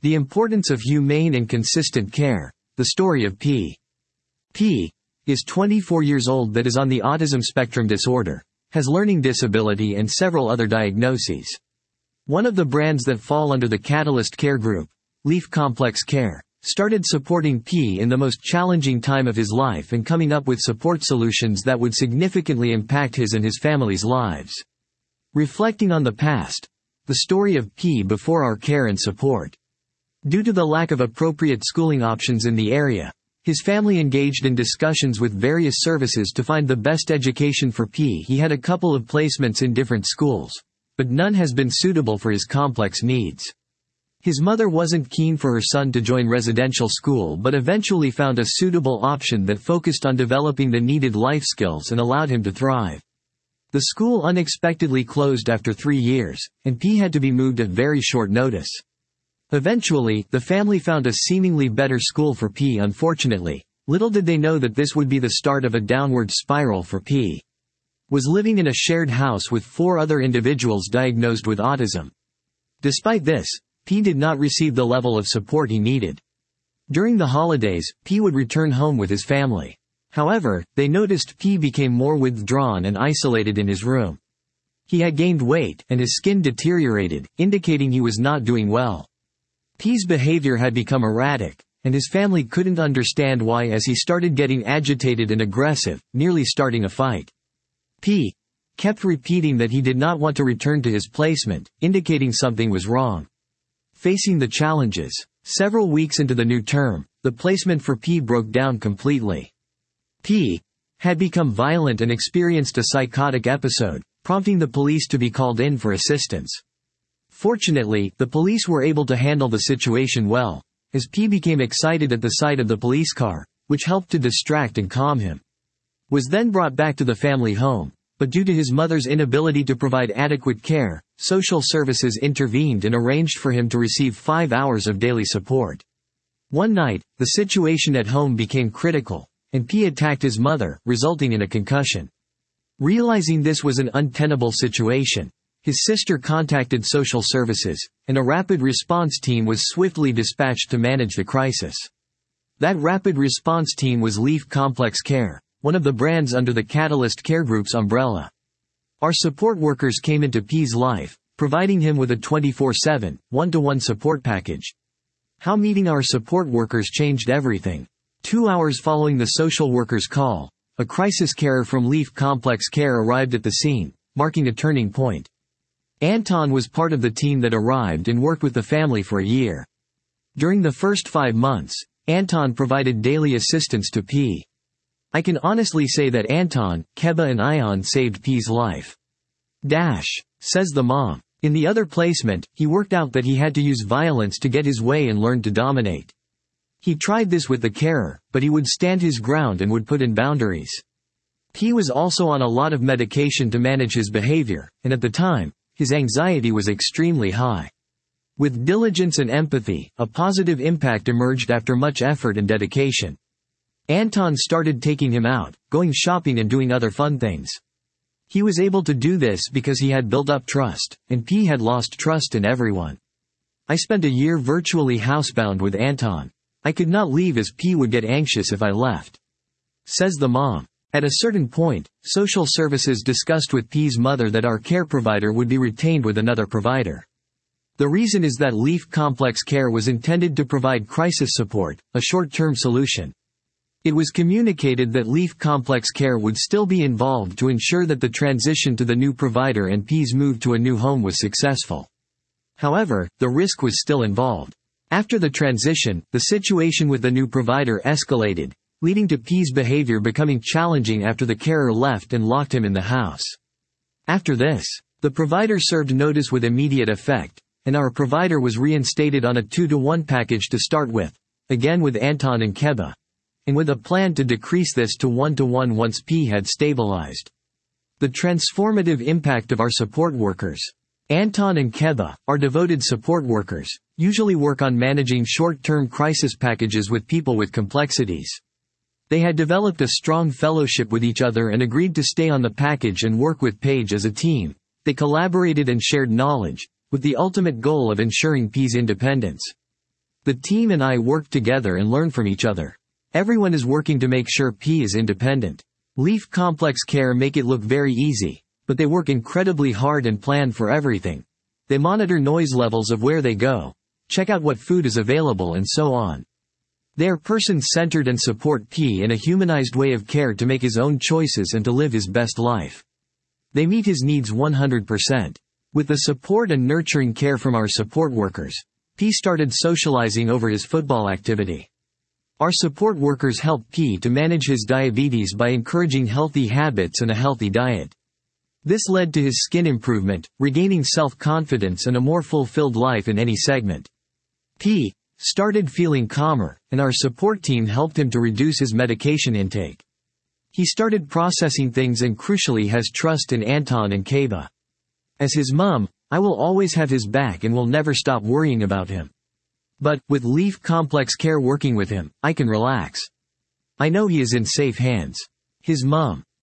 The importance of humane and consistent care. The story of P. P is 24 years old that is on the autism spectrum disorder, has learning disability and several other diagnoses. One of the brands that fall under the Catalyst Care Group, Leaf Complex Care, started supporting P in the most challenging time of his life and coming up with support solutions that would significantly impact his and his family's lives. Reflecting on the past, the story of P before our care and support. Due to the lack of appropriate schooling options in the area, his family engaged in discussions with various services to find the best education for P. He had a couple of placements in different schools, but none has been suitable for his complex needs. His mother wasn't keen for her son to join residential school but eventually found a suitable option that focused on developing the needed life skills and allowed him to thrive. The school unexpectedly closed after 3 years, and P had to be moved at very short notice. Eventually, the family found a seemingly better school for P. Unfortunately, little did they know that this would be the start of a downward spiral for P. Was living in a shared house with 4 other individuals diagnosed with autism. Despite this, P did not receive the level of support he needed. During the holidays, P would return home with his family. However, they noticed P became more withdrawn and isolated in his room. He had gained weight, and his skin deteriorated, indicating he was not doing well. P's behavior had become erratic, and his family couldn't understand why as he started getting agitated and aggressive, nearly starting a fight. P kept repeating that he did not want to return to his placement, indicating something was wrong. Facing the challenges, several weeks into the new term, the placement for P broke down completely. P had become violent and experienced a psychotic episode, prompting the police to be called in for assistance. Fortunately, the police were able to handle the situation well, as P became excited at the sight of the police car, which helped to distract and calm him. Was then brought back to the family home, but due to his mother's inability to provide adequate care, social services intervened and arranged for him to receive 5 hours of daily support. One night, the situation at home became critical, and P attacked his mother, resulting in a concussion. Realizing this was an untenable situation, his sister contacted social services, and a rapid response team was swiftly dispatched to manage the crisis. That rapid response team was Leaf Complex Care, one of the brands under the Catalyst Care Group's umbrella. Our support workers came into P's life, providing him with a 24/7, one-to-one support package. How meeting our support workers changed everything. 2 hours following the social worker's call, a crisis carer from Leaf Complex Care arrived at the scene, marking a turning point. Anton was part of the team that arrived and worked with the family for a year. During the first 5 months, Anton provided daily assistance to P. I can honestly say that Anton, Keba and Ion saved P's life. Says the mom. In the other placement, he worked out that he had to use violence to get his way and learn to dominate. He tried this with the carer, but he would stand his ground and would put in boundaries. P was also on a lot of medication to manage his behavior, and at the time, his anxiety was extremely high. With diligence and empathy, a positive impact emerged after much effort and dedication. Anton started taking him out, going shopping and doing other fun things. He was able to do this because he had built up trust, and P had lost trust in everyone. I spent a year virtually housebound with Anton. I could not leave as P would get anxious if I left. Says the mom. At a certain point, social services discussed with P's mother that our care provider would be retained with another provider. The reason is that Leaf Complex Care was intended to provide crisis support, a short-term solution. It was communicated that Leaf Complex Care would still be involved to ensure that the transition to the new provider and P's move to a new home was successful. However, the risk was still involved. After the transition, the situation with the new provider escalated, leading to P's behavior becoming challenging after the carer left and locked him in the house. After this, the provider served notice with immediate effect, and our provider was reinstated on a 2-to-1 package to start with, again with Anton and Keba, and with a plan to decrease this to 1-to-1 once P had stabilized. The transformative impact of our support workers. Anton and Keba, our devoted support workers, usually work on managing short-term crisis packages with people with complexities. They had developed a strong fellowship with each other and agreed to stay on the package and work with Paige as a team. They collaborated and shared knowledge, with the ultimate goal of ensuring P's independence. The team and I work together and learn from each other. Everyone is working to make sure P is independent. Leaf Complex Care make it look very easy, but they work incredibly hard and plan for everything. They monitor noise levels of where they go, check out what food is available and so on. They are person-centered and support P in a humanized way of care to make his own choices and to live his best life. They meet his needs 100%. With the support and nurturing care from our support workers, P started socializing over his football activity. Our support workers help P to manage his diabetes by encouraging healthy habits and a healthy diet. This led to his skin improvement, regaining self-confidence and a more fulfilled life in any segment. P started feeling calmer, and our support team helped him to reduce his medication intake. He started processing things and crucially has trust in Anton and Kaba. As his mom, I will always have his back and will never stop worrying about him. But, with Leaf Complex Care working with him, I can relax. I know he is in safe hands. His mom,